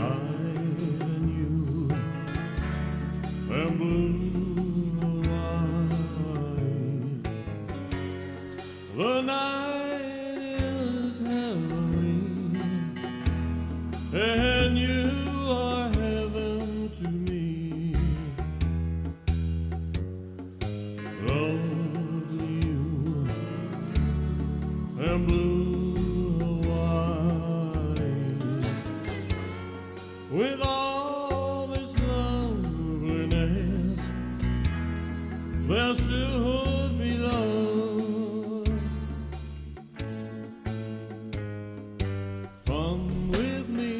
night and you and blue light. The night is Halloween, and you are heaven to me. Lonely you and blue white, with all this loveliness, there should be love. Come with me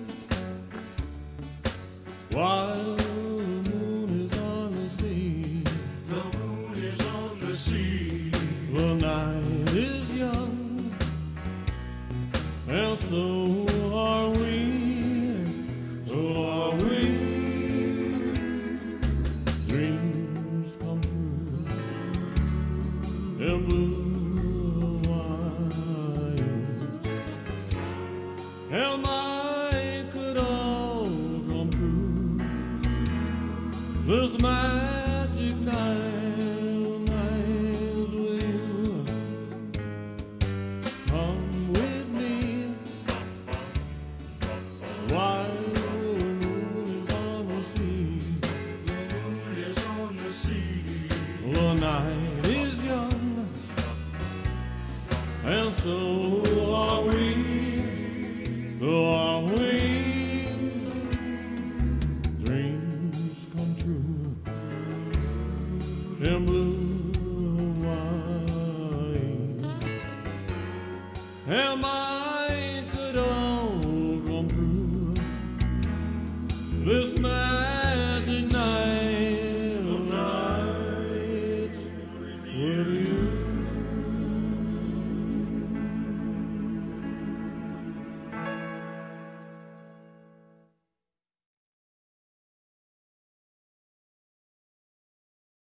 while the moon is on the sea. The moon is on the sea. The night is young, and so are we. So are we. Dreams come true in blue white, and mine could all come true this magic night with you. Come with me while the moon is on the sea. The moon is on the sea. The night is young, and so are we. So are we. Dreams come true in blue white, and my